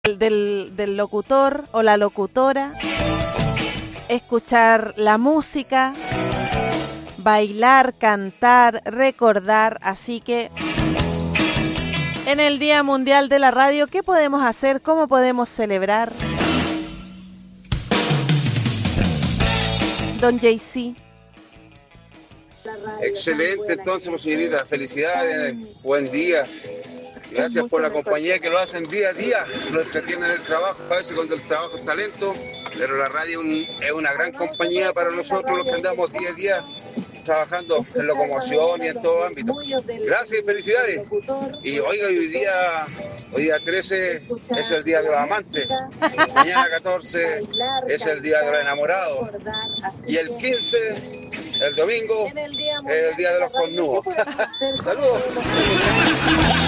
del locutor o la locutora, escuchar la música, bailar, cantar, recordar. Así que en el Día Mundial de la Radio, ¿qué podemos hacer? ¿Cómo podemos celebrar? Don JC. Excelente, entonces, señorita, felicidades, buen día. Gracias por la compañía que lo hacen día a día, lo entretienen en el trabajo, a veces cuando el trabajo es talento, pero la radio es una gran compañía para nosotros los que andamos día a día trabajando en locomoción y en todo ámbito. Gracias y felicidades. Y oiga, hoy día 13 es el día de los amantes, mañana 14 es el día de los enamorados y el 15, el domingo, es el día de los cornudos. Saludos.